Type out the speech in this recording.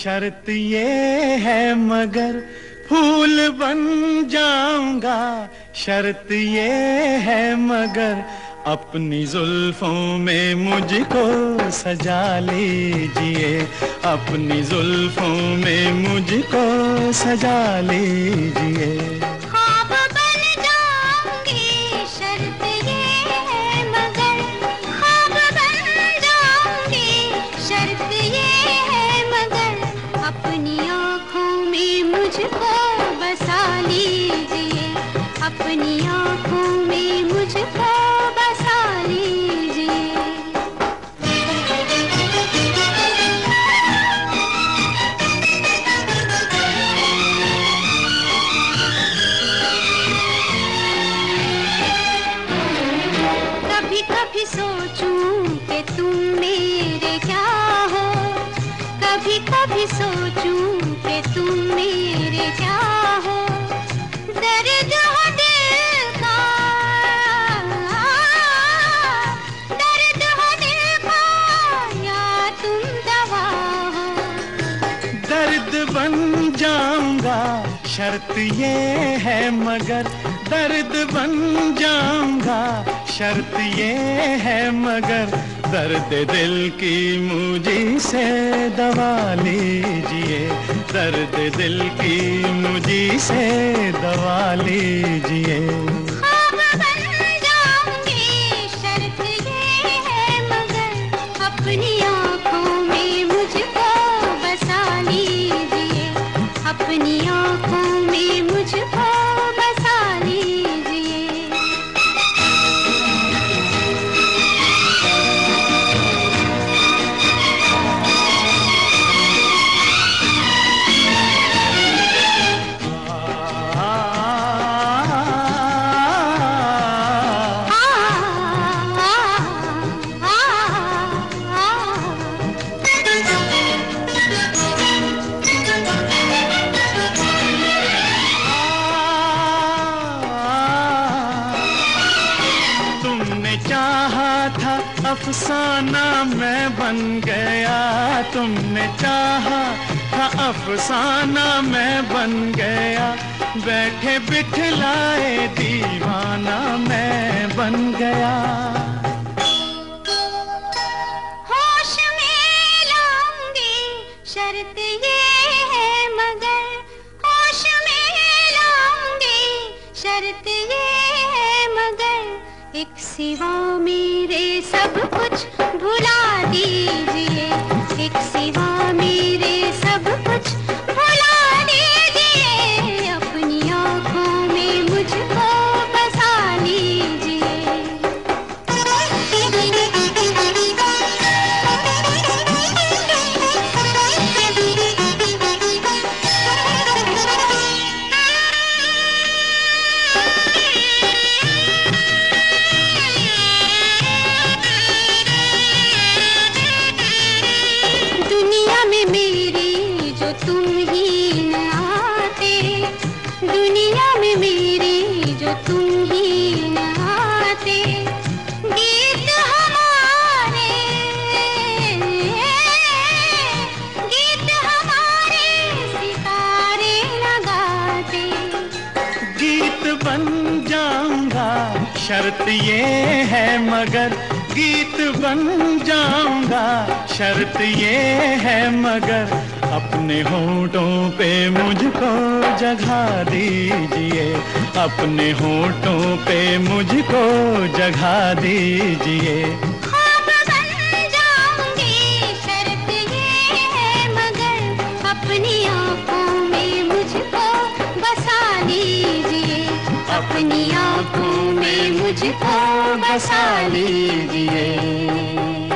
शर्त ये है मगर फूल बन जाऊंगा। शर्त ये है मगर अपनी जुल्फों में मुझको सजा लीजिए। अपनी जुल्फों में मुझको सजा लीजिए। अपनी आँखों में मुझको बसा लीजिए। कभी कभी सोचूं कि तुम मेरे क्या हो। कभी कभी सोचूं कि तुम मेरे क्या हो। दर्द हो दिल का, दर्द हो दिल का, या तुम दवा हो। दर्द बन जाऊंगा शर्त ये है मगर दर्द बन जाऊंगा। शर्त ये है मगर दर्द दिल की मुझी से दवा लीजिए। दर्द दिल की मुझी से दवा लीजिए। ख्वाब बन जाऊंगी शर्त ये है मगर अपनी आँखों में मुझको बसा लीजिए। अपनी आँखों में मुझको बसा लीजिए। चाहा था अफसाना मैं बन गया। तुमने चाहा था अफसाना मैं बन गया। बैठे बिठलाए दीवाना मैं बन गया। होश में लाऊंगी शर्त ये है मगर होश में लाऊंगी शर्त ये है मगर एक सिवा मेरे सब कुछ भुला दीजिए। एक सिवा मेरे सब कुछ भुला दीजिए। अपनी आँखों में मुझको बसा लीजिए। दुनिया में मेरी जो तुम ही न आते। दुनिया में मेरी जो तुम ही न आते। गीत हमारे, गीत हमारे सितारे न गाते। गीत बन जाऊंगा शर्त ये है मगर गीत बन जाऊंगा। शर्त ये है मगर अपने होठों पे मुझको जगह दीजिए। अपने होठों पे मुझको जगह दीजिए। ख्वाब बन जाऊंगी शर्त ये है मगर अपनी आँखों में मुझको बसा लीजिए। अपनी आँखों में मुझको बसा लीजिए।